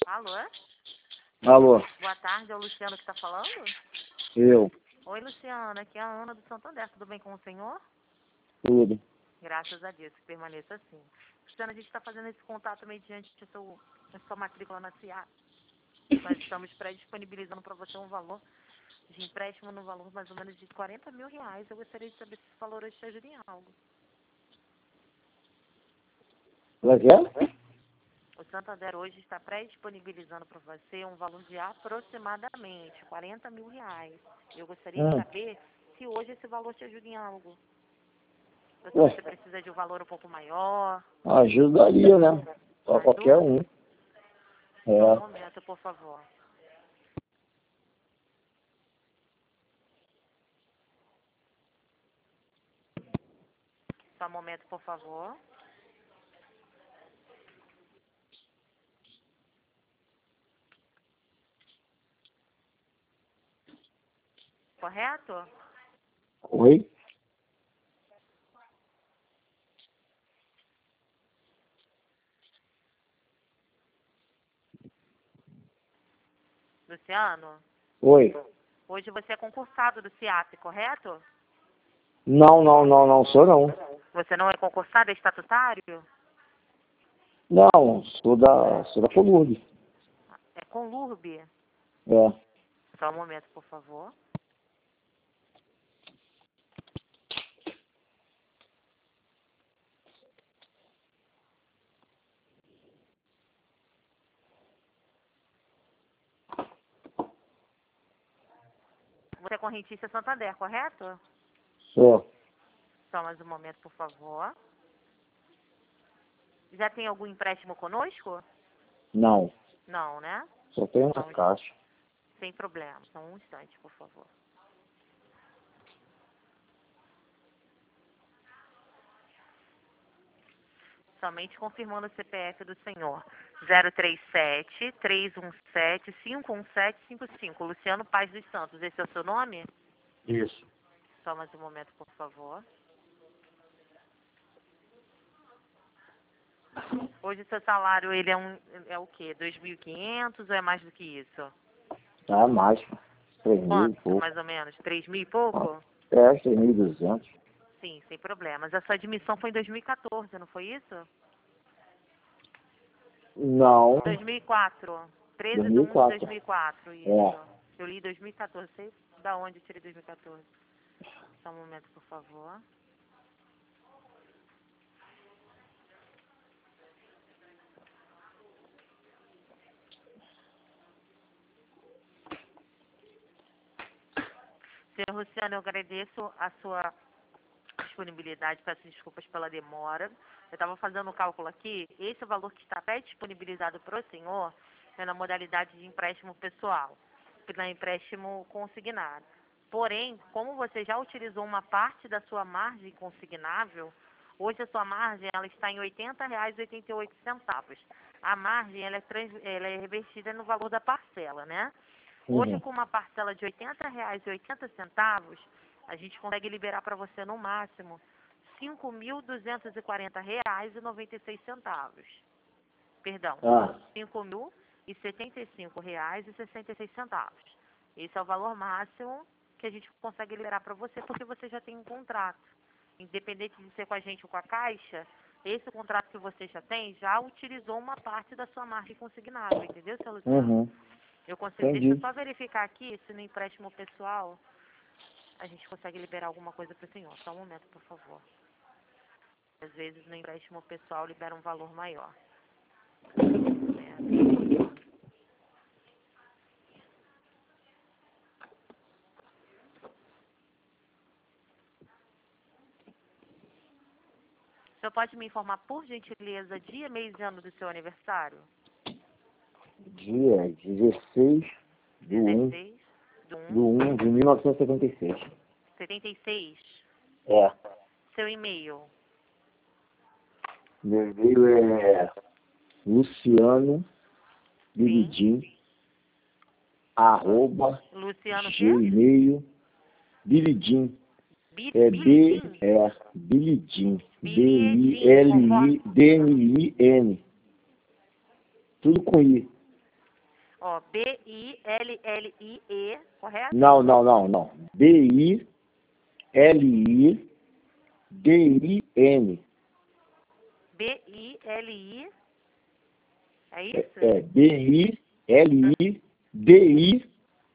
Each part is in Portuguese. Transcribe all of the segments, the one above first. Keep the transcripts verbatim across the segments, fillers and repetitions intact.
Alô? Alô, Boa tarde, é o Luciano que está falando? eu, Oi, Luciano, aqui é a Ana do Santander. Tudo bem com o senhor? tudo. Graças a Deus, que permaneça assim. Luciano, a gente está fazendo esse contato mediante a seu, a sua matrícula na C I A. Nós estamos pré-disponibilizando para você um valor de empréstimo no valor mais ou menos de quarenta mil reais. Eu gostaria de saber se esse valor hoje te ajuda em algo. Como é que é? O Santander hoje está pré-disponibilizando para você um valor de aproximadamente quarenta mil reais. Eu gostaria de Hum. saber se hoje esse valor te ajuda em algo. Ou se Ué, você precisa de um valor um pouco maior. ajudaria, né? Pra qualquer Ajuda? um. Só um É. momento, por favor. Só um momento, por favor. Correto? Oi? Luciano, Oi? hoje você é concursado do C I A P, correto? Não, não, não, não sou não. Você não é concursado, é estatutário? Não, sou da, sou da Colurbe. É Conlurb? É. Só um momento, por favor. Você é correntista Santander, correto? Sou. Só mais um momento, por favor. Já tem algum empréstimo conosco? Não. Não, né? Só tenho Só essa um, caixa. sem problema. Só um instante, por favor. Somente confirmando o C P F do senhor. zero três sete, três um sete, cinco um sete cinco cinco. Luciano Paz dos Santos. Esse é o seu nome? Isso. Só mais um momento, por favor. Hoje o seu salário, ele é um é o quê? dois mil e quinhentos ou é mais do que isso? Ah, mais. Três mil e Quanto, pouco. mais ou menos? três mil e pouco? É, três mil e duzentos. Sim, sem problemas. A sua admissão foi em dois mil e quatorze, não foi isso? Não. dois mil e quatro. treze de um de dois mil e quatro. dois mil e quatro, É. isso. Eu li dois mil e quatorze. Sei da onde eu tirei dois mil e quatorze. Só um momento, por favor. Senhor Luciano, eu agradeço a sua disponibilidade, peço desculpas pela demora. Eu estava fazendo o cálculo aqui, esse valor que está pré-disponibilizado para o senhor é na modalidade de empréstimo pessoal, que não é empréstimo consignado. Porém, como você já utilizou uma parte da sua margem consignável, hoje a sua margem ela está em oitenta reais e oitenta e oito centavos. A margem ela é, trans, ela é revertida no valor da parcela, né? Hoje, Uhum. com uma parcela de oitenta reais e oitenta centavos, a gente consegue liberar para você no máximo cinco mil duzentos e quarenta reais e noventa e seis centavos. Perdão, Ah, cinco mil e setenta e cinco reais e sessenta e seis centavos. Esse é o valor máximo que a gente consegue liberar para você, porque você já tem um contrato. Independente de ser com a gente ou com a Caixa, esse contrato que você já tem já utilizou uma parte da sua margem consignável, entendeu, seu Luciano? uhum. Eu consigo, deixa eu Entendi. só verificar aqui se no empréstimo pessoal a gente consegue liberar alguma coisa para o senhor. Só um momento, por favor. Às vezes no empréstimo pessoal libera um valor maior. Um momento. O senhor pode me informar, por gentileza, dia, mês e ano do seu aniversário? Dia dezesseis do um dezesseis de do um um de mil novecentos e setenta e seis. de setenta e seis. É. Seu e-mail? Meu e-mail é Luciano Sim. Bilidim, arroba Luciano quê? gmail, Bilidim, Bi- é B, Bilidim? é Bilidim, Bilhedim, conforme... B I L I D N I N, tudo com I. Ó, B I L L I E, correto? Não, não, não, não. B I L I D I N. B I L I, é É, isso? é B I L I D I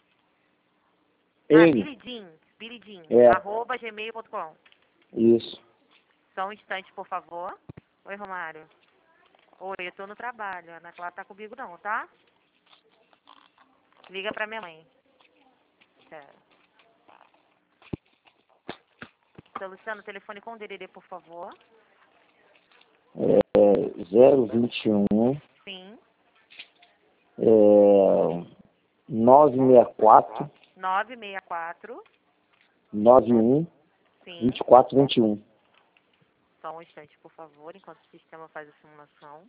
Ah, N. Billy Jean, Billy Jean, É. arroba gmail ponto com. Isso. Só um instante, por favor. Oi, Romário. Oi, eu tô no trabalho. A Ana Clara tá comigo não, tá? Liga pra minha mãe. Sério. Seu Luciano, telefone com o Dererê, por favor. É zero vinte e um, Sim. é, nove seis quatro, nove seis quatro. nove um, Sim. vinte e quatro vinte e um. Só um instante, por favor, enquanto o sistema faz a simulação.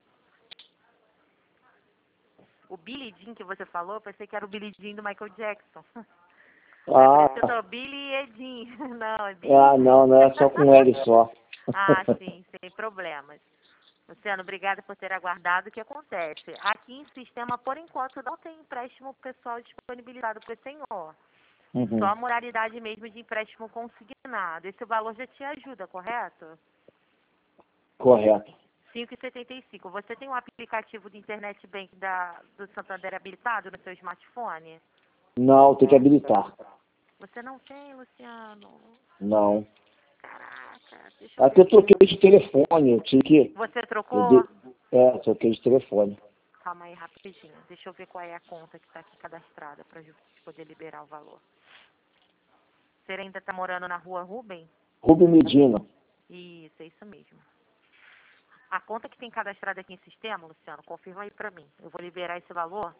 O Billy Jean que você falou, eu pensei que era o Billy Jean do Michael Jackson. Ah, Aí por isso que eu tô, Billy e Jean. Não, é Billy ah, Jean. não, não é só com L só. Ah, sim, sem problemas. Luciano, obrigada por ter aguardado. O que acontece? Aqui em sistema, por enquanto, não tem empréstimo pessoal disponibilizado para o senhor. Uhum. Só a modalidade mesmo de empréstimo consignado. Esse valor já te ajuda, correto? Correto. cinco e setenta e cinco. Você tem um aplicativo de internet bank da, do Santander habilitado no seu smartphone? Não, tem que habilitar. Você não tem, Luciano? Não. Caraca, deixa eu ver Até aqui. troquei de telefone, eu tinha que... Você eu trocou? de- É, troquei de telefone. Calma aí, rapidinho. Deixa eu ver qual é a conta que está aqui cadastrada para poder liberar o valor. Você ainda está morando na rua Rubem? Rubem Medina. Isso, é isso mesmo. A conta que tem cadastrada aqui em sistema, Luciano, confirma aí para mim. Eu vou liberar esse valor.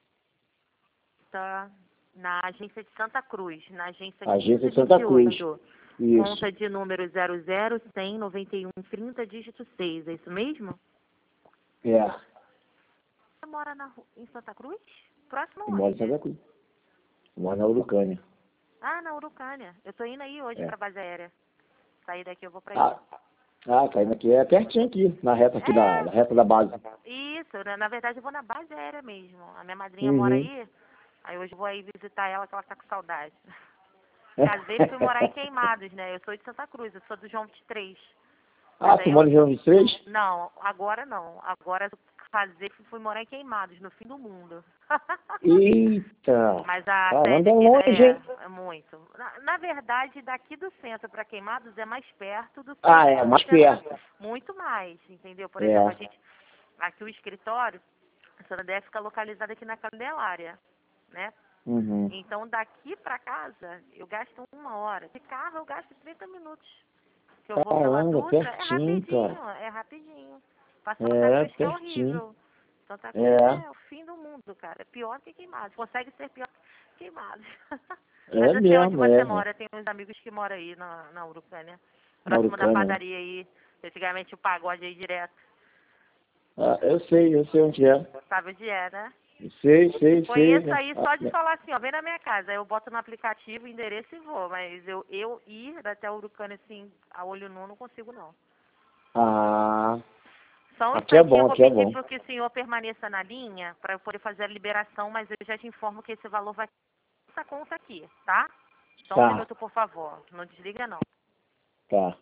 Tá na agência de Santa Cruz, na agência Agência de Santa Cruz. quinze vinte e oito. Isso. Conta de número zero zero cem noventa e um trinta, dígito seis, é isso mesmo? É. Você mora na, ru- em Santa Cruz? Próximo Eu moro em onde? Santa Cruz. Eu moro na Urucânia. Ah, na Urucânia. Eu tô indo aí hoje É. pra base aérea. Sair daqui eu vou pra aí. Ah, ah, caindo aqui, é pertinho aqui, na reta aqui da, da É, reta da base. isso. Na, na verdade eu vou na base aérea mesmo. A minha madrinha mora Uhum. aí. Aí hoje eu vou aí visitar ela que ela tá com saudade. Casei e fui morar em Queimados, né? Eu sou de Santa Cruz, eu sou do João vinte e três. Ah, Mas tu aí mora eu... em João vinte e três? Não, agora não. Agora eu casei e fui morar em Queimados, no fim do mundo. Eita! Mas a sede Caramba, é aqui longe, hein? é, é muito. Na, na verdade, daqui do centro para Queimados é mais perto do que Ah, é, mais você não- perto. muito mais, entendeu? Por exemplo, a É. gente aqui o escritório, a Santander fica localizado aqui na Candelária, né? Uhum. Então daqui para casa eu gasto uma hora. De carro eu gasto trinta minutos. Que eu vou pela Caramba, Dutra, é pertinho, cara. rapidinho, é rapidinho. Passa Santa É, Cruz que é pertinho. horrível. Santa Cruz É, é o fim do mundo, cara. É pior que Queimados. Consegue ser pior que Queimados. Mas é eu sei onde mesmo, você é. mora. Tem uns amigos que moram aí na, na Urucânia. Na Próximo da Urucânia, né? padaria aí. Antigamente o pagode aí direto. Ah, eu sei, eu sei onde é. Sabe onde é, né? Sei, sei, sei. Conheço Né? aí só de falar assim, ó, vem na minha casa. Aí eu boto no aplicativo, endereço e vou. Mas eu, eu ir até a Urucânia assim, a olho nu, não consigo não. Ah, Só um aqui é instantinho, eu bom, vou aqui é pedir bom. para que o senhor permaneça na linha para eu poder fazer a liberação, mas eu já te informo que esse valor vai essa conta aqui, tá? Só um Tá, minuto, por favor. Não desliga, não. tá.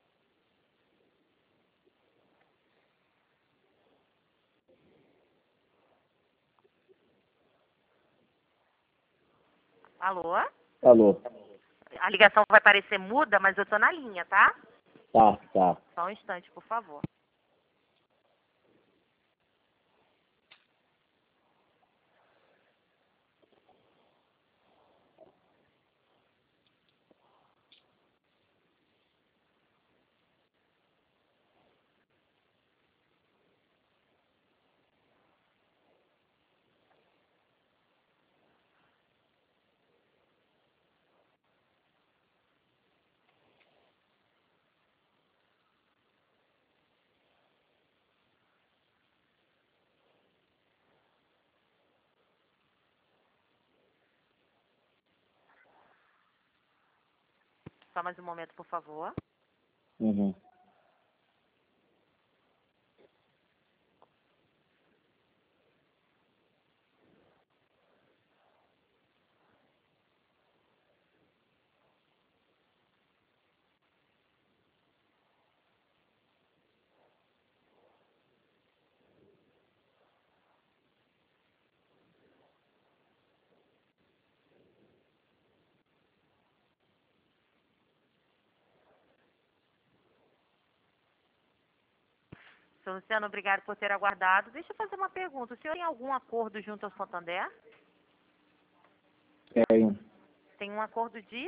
Alô? Alô. A ligação vai parecer muda, mas eu tô na linha, tá? Tá, tá. Só um instante, por favor. Só mais um momento, por favor. Uhum. Seu Luciano, obrigado por ter aguardado. Deixa eu fazer uma pergunta. O senhor tem algum acordo junto ao Santander? Tenho Tem um acordo de...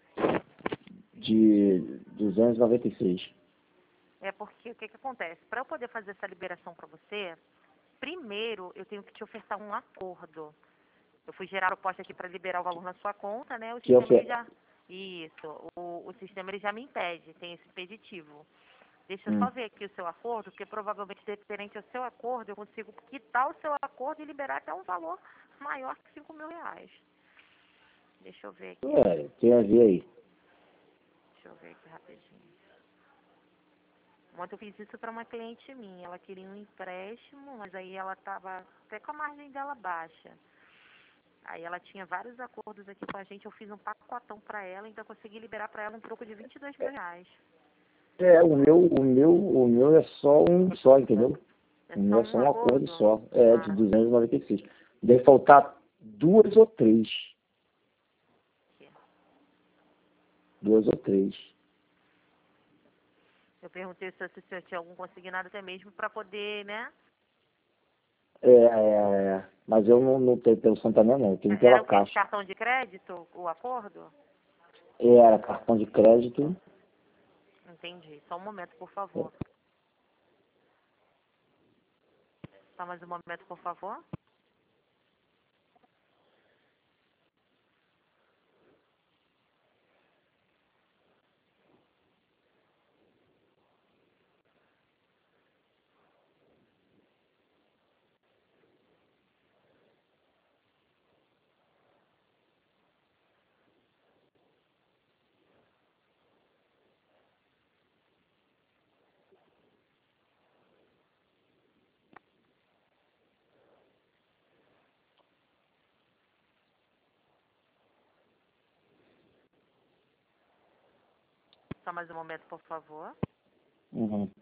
de duzentos e noventa e seis. É porque o que, que acontece? Para eu poder fazer essa liberação para você, primeiro eu tenho que te ofertar um acordo. Eu fui gerar a proposta aqui para liberar o valor na sua conta, né? O Que sistema ele ofer... já... Isso. O, o sistema ele já me impede, tem esse impeditivo. Deixa eu Hum. só ver aqui o seu acordo, porque provavelmente, referente ao seu acordo, eu consigo quitar o seu acordo e liberar até um valor maior que cinco mil reais. Deixa eu ver aqui. É, tem a ver aí. Deixa eu ver aqui rapidinho. Ontem eu fiz isso para uma cliente minha. Ela queria um empréstimo, mas aí ela estava até com a margem dela baixa. Aí ela tinha vários acordos aqui com a gente. Eu fiz um pacotão para ela, então eu consegui liberar para ela um troco de vinte e dois mil reais. É, o meu, o meu, o meu é só um só, entendeu? É O só meu é um só um acordo acordo? só. É, de Ah, duzentos e noventa e seis. Deve faltar duas ou três. aqui. Duas ou três. Eu perguntei se o senhor tinha algum consignado até mesmo para poder, né? É, é, é. Mas eu não, não tenho pelo Santander, não. Eu tenho Era pela o que? De Caixa. cartão de crédito, o acordo? Era cartão de crédito. Entendi. Só um momento, por favor. Só mais um momento, por favor. Só mais um momento, por favor. Uhum.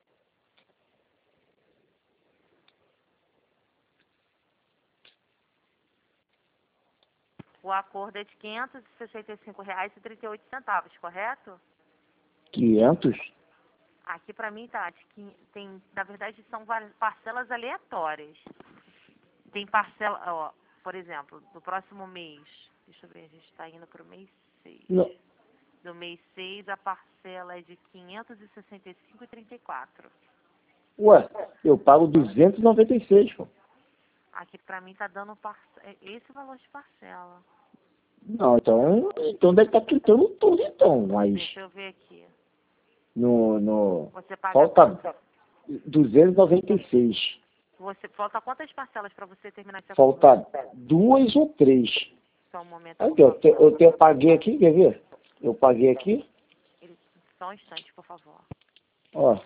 O acordo é de quinhentos e sessenta e cinco reais e trinta e oito centavos, correto? quinhentos? Aqui pra mim tá, de quin- tem, na verdade são várias parcelas aleatórias. Tem parcela, ó, por exemplo, do próximo mês, deixa eu ver, a gente está indo pro mês seis. Não. Do mês seis a parcela é de quinhentos e sessenta e cinco reais e trinta e quatro. Ué, eu pago duzentos e noventa e seis, pô. Aqui pra mim tá dando parce- é esse valor de parcela. Não, então, então deve estar quitando tudo, então. Mas Deixa eu ver aqui. no, no... Você paga falta duzentos e noventa e seis. Você falta quantas parcelas para você terminar esse acordo? Falta duas ou três. Só um momento, por Aqui, eu, favor. te, eu, te, eu paguei aqui, quer ver? Eu paguei aqui, Ele- Só um instante, por favor. ó.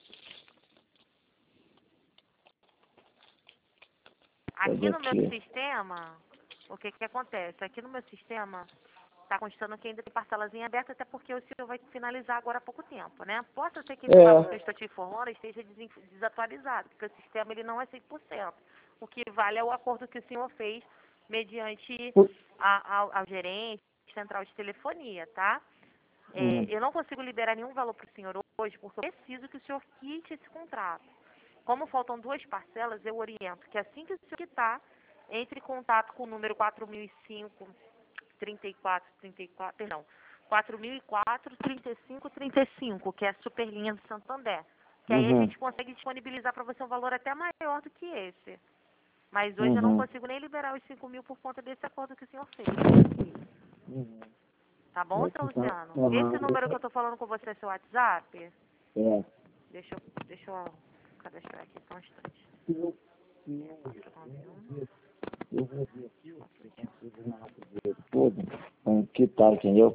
Aqui Cadê no meu aqui? sistema, o que que acontece? Aqui no meu sistema, tá constando que ainda tem parcelas em aberto, até porque o senhor vai finalizar agora há pouco tempo, né? Possa ser que esse valor que eu É, estou te informando esteja desen- desatualizado, porque o sistema ele não é cem por cento. O que vale é o acordo que o senhor fez mediante por- a, ao, ao gerente central de telefonia, tá? É, hum, eu não consigo liberar nenhum valor para o senhor hoje, porque eu preciso que o senhor quite esse contrato. Como faltam duas parcelas, eu oriento que assim que o senhor quitar, entre em contato com o número quatro mil e cinco, trinta e quatro, trinta e quatro, perdão, quatro mil e quatro, trinta e cinco, trinta e cinco, que é a superlinha do Santander. Que aí a uhum, gente consegue disponibilizar para você um valor até maior do que esse. Mas hoje eu não uhum, consigo nem liberar os cinco mil por conta desse acordo que o senhor fez. uhum. Tá bom, seu Tá, Luciano? aham, Esse número que eu tô falando com você é seu WhatsApp? é. Deixa eu, deixa eu cadastrar aqui só um instante. Eu, quatro nove um, eu vou ver aqui, ó, se eu consigo na ver tudo, como que tá, entendeu?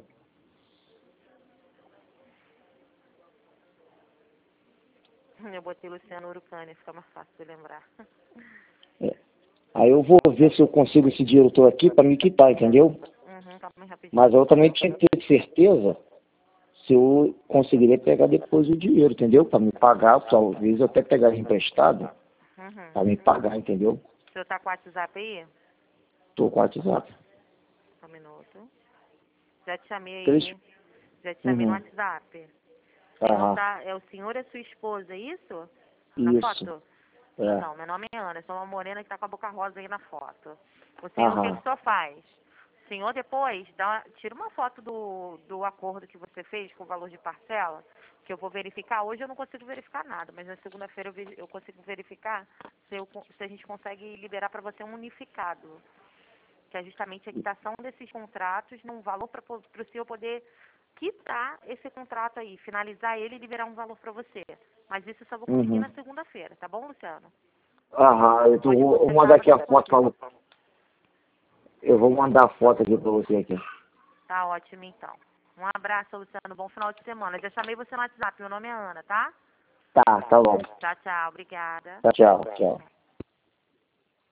eu botei Luciano Urucânia, fica mais fácil de lembrar. É. Aí eu vou ver se eu consigo esse dinheiro todo aqui para me quitar, entendeu? Uhum, calma aí rapidinho. Mas eu também tinha que ter certeza se eu conseguiria pegar depois o dinheiro, entendeu? Para me pagar, talvez eu até pegar emprestado Uhum. para me pagar, entendeu? O senhor tá com o WhatsApp aí? Tô com o WhatsApp. Só um minuto. Já te chamei Três. aí. Já te chamei no Uhum. WhatsApp. Não Aham. tá, é o senhor e a sua esposa, é isso? Na Isso. foto? É. Não, meu nome é Ana, eu sou uma morena que tá com a boca rosa aí na foto. O senhor, o que, Aham. que o senhor faz? O senhor depois dá uma- tira uma foto do, do acordo que você fez com o valor de parcela, que eu vou verificar. Hoje eu não consigo verificar nada, mas na segunda-feira eu, ve- eu consigo verificar se, eu con- se a gente consegue liberar para você um unificado, que é justamente a quitação desses contratos num valor para o senhor poder quitar esse contrato aí, finalizar ele e liberar um valor para você. Mas isso eu só vou conseguir Uhum. na segunda-feira, tá bom, Luciano? Aham, eu tô- Pode vou processar mandar aqui para a você foto pra conseguir. você. Eu vou mandar a foto aqui pra você aqui. Tá ótimo, então. Um abraço, Luciano. Bom final de semana. Já chamei você no WhatsApp. Meu nome é Ana, tá? Tá, tá bom. Tchau, tchau. Obrigada. Tchau, tchau.